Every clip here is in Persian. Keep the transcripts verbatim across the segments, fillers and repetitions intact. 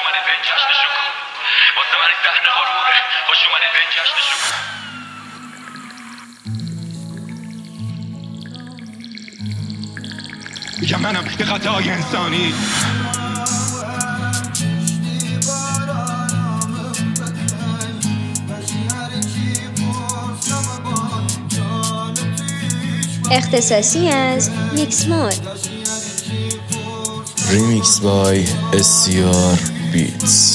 اومدید به این جشن شکوه واسه من این صحنه غروره خوش اومدید به این جشن شکوه میگم منم یه خطای انسانی اختصاصی از میکس مود ریمیکس بای اسیار بیتس.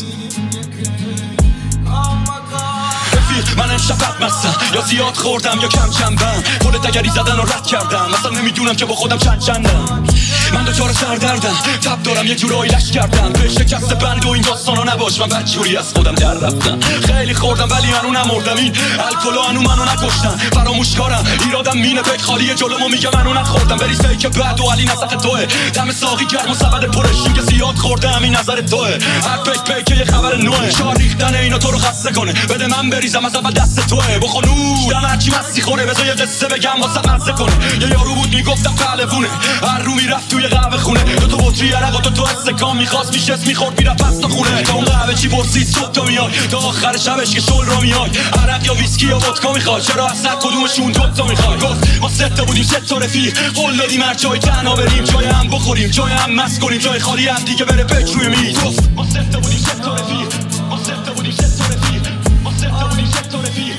من امشب بد مستم یا زیاد خوردم یا کم چنبم خودت اگری زدن رو رد کردم اصلا نمیدونم که با خودم چند چندم من دوچار سردردم تب دارم یه جورایی لش کردم به شکست بند و این داستانا نباش من بدجوری از خودم در رفتم خیلی خوردم ولی هنو نمردم این الکلو هنو منو نکشتم فراموشکارم ایرادم مینه پیک خالیه جلومو میگه منو نخوردم بریزهی که بعد و علی نزق توه دم ساقی گرم و سبد پرشین که زیاد خوردم این نظر توه هر پیک پیک یه خبر نوه شار ریختن اینا تو رو خسته کنه بده من بریزم از اول دست توه بخونور دم هرچی مستی خوره بذار یه قصه بگم واسه مزه کنه یه یارو بود میگفتم پهلوونه هر رو میرفت توی قهوه خونه دو تا بطری عرق و تو تو استکان میخواست میشست میخورد میرفت پس تا خونه تا اون قهوه چی پرسید صبح تا میای تا آخر شبش که شل را میای عرق یا ویسکی یا ودکا میخوای چرا اصلا کدومشون دوتا میخوای گفت ما سه تا بودیم سه تا رفیق قول دادیم هر جای تنها بریم جای هم بخوریم جای هم مست کنیم جای خالی هم دیگه بره پک روی میز گفت ما سه تا بودیم سه تا رفیق ما سه تا بودیم سه تا رفیق ما سه تا بودیم سه تا رفیق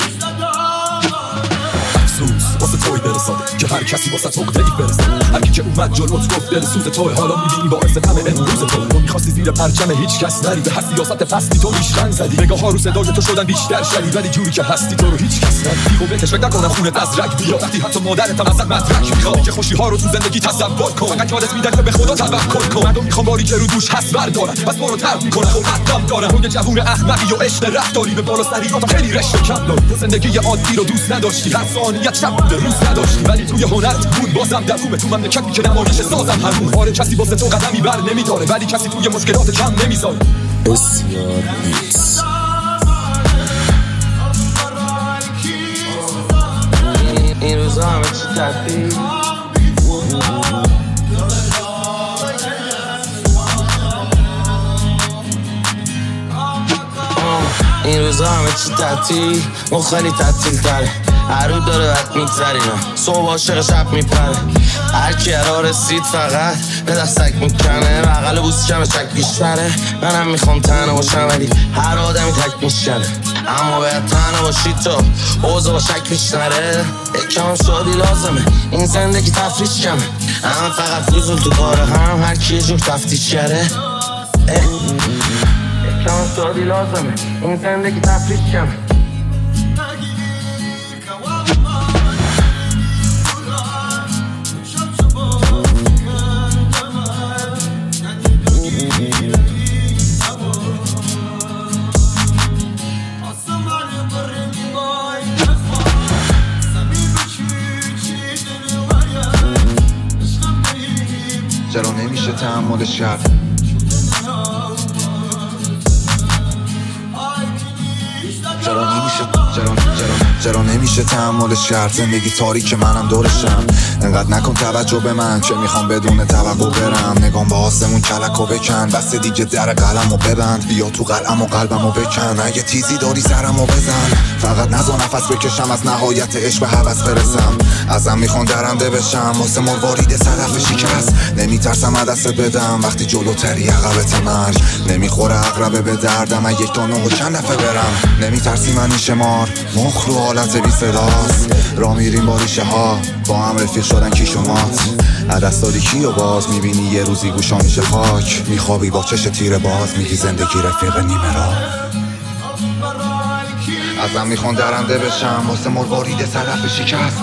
واسه توی برساده که هر کسی واسه تو قدیف برسه هر کی که اومد جلوت گفت دل سوز توی حالا میبینی باعث غم امروز تو تو میخواستی زیر پرچم هیچ کس نری به هر سیاست فصلی تو ریشخند زدی نگاه ها رو صدای تو شدن بیشتر شدی ولی جوری که هستی تو رو هیچ کس ندید و بهش فکر نکنم خونت از رگ بیا وقتی حتی مادرت هم ازت مدرک میخواد که خوشی ها رو تو زندگی تصور کن فقط یادت میدن که به خدا توکل کن مردم میخوام باری که رو دوش هست بردارن بس برو ترک میکنه خب حقم دارن اون جوون احمقی و عشق رفتاری به بالا سری تا خیلی رشته کم داری تو زندگی عادی رو دوست نداشتی هر ثانیه شب بوده روز نداشتی ولی توی هنرت بود بازم دوومه تو مملکتی که نمایش سازم همون آره کسی واسه تو قدمی بر نمیداره ولی کسی توی مشکلات کم نمیذاره اسیار بیتس. این روزا همه چی تعطیل این روزا همه چی تعطیل و خیلی تعطیل تره هر رو داره وقت میگذرینا صبح عاشق شب میپره هر کی را رسید فقط به دستک میکنه بغل بوس کم چک بیشتره منم میخوام تنها باشم ولی هر آدمی تک میشنه اما باید تنها باشی تو اوضاع با شک میشنره یکم شادی لازمه این زندگی تفریش کمه اما فقط فوزون تو کاره هم هر کی جور تفتیش کرده یکم شادی لازمه این زندگی تفریش کمه چرا نمیشه تحملش کرد چرا نمیشه چرا چرا چرا نمیشه تحملش کرد زندگی تاریک منم دورشم انقدر نکن توجه به من چه میخوام بدون توقع برم نگام با آسمون کلکو بکن بس دیگه در قلمو ببند بیا تو قلم و قلبمو بکن اگه تیزی داری سرمو بزن فقط نذار نفس بکشم از نهایت عشق به هوس برسم ازم میخوان درنده بشم واسه مروارید صدف شکست نمیترسم دست بدم وقتی جلوتری عقبت مرگ نمیخوره عقربه به دردم اگه یک تا نه و چند دفعه برم نمیترسی من شمار مخ رو حالت بی صداست را میریم با ریشه ها با هم رفیق شدن کی شمات عدست داری کی و باز میبینی یه روزی گوشا میشه خاک میخوابی با چش تیر باز میگی زندگی رفیق نیمه را ازم میخوان درنده بشم واسه مروارید صدف شکست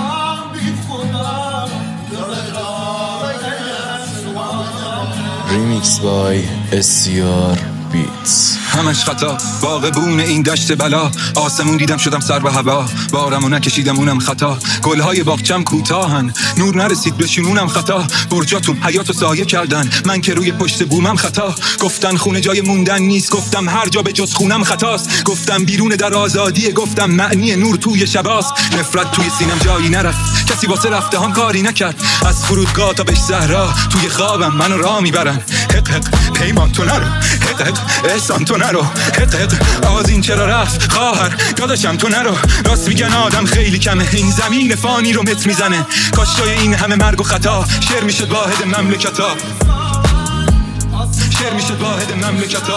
ریمیکس بای اسیار بیتس. همش خطا باغبون این دشت بلا آسمون دیدم شدم سر به هوا بارمو نکشیدم اونم خطا گلهای باغچم کوتاهن نور نرسید به شونم خطا برجاتون حیاتو سایه کردن من که روی پشت بومم خطا گفتن خونه جای موندن نیست گفتم هر جا به جز خونم خطاست گفتم بیرون در آزادیه گفتم معنی نور توی شباست نفرت توی سینم جایی نرفت کسی واسه رفته هم کاری نکرد از فرودگاه تا به صحرا توی خوابم منو راه میبرن حق حق پیمان تو نرو حق حق احسان تو نرو حق حق آزین چرا رفت خواهر داداشم تو نرو راست میگن آدم خیلی کمه این زمین فانی رو مت میزنه کاش جای این همه مرگ و خطا شعر میشد واحد مملکتا شعر میشد واحد مملکتا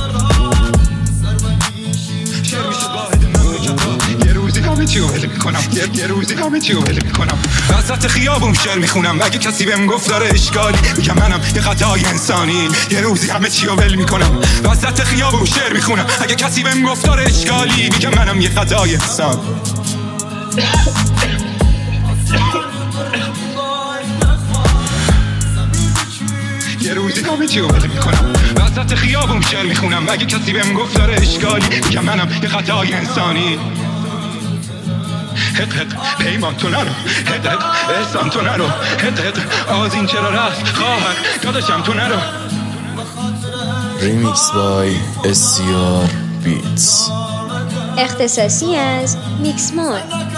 شعر میشد واحد مملکتا یه روزی همه چی رو ول میکنم یه, یه روزی همه چی رو ول میکنم وسط خیابون شعر میخونم اگه کسی بهم گفت داره اشکالی میگم منم یه خطای انسانی یه روزی همه چی رو ول میکنم وسط خیابون شعر میخونم اگه کسی بهم گفت داره اشکالی میگم منم یه خطای انسان یه روزی همه چی رو ول میکنم وسط خیابون شعر میخونم اگه کسی بهم گفت داره اشکالی میگم منم یه خطای انسانی حق حق پیمان تو نرو حق حق احسان تو نرو حق حق آزین چرا رفت خواهر داداشم تو نرو ریمیکس بای اس سی آر بیتس اختصاصی از میکس مود.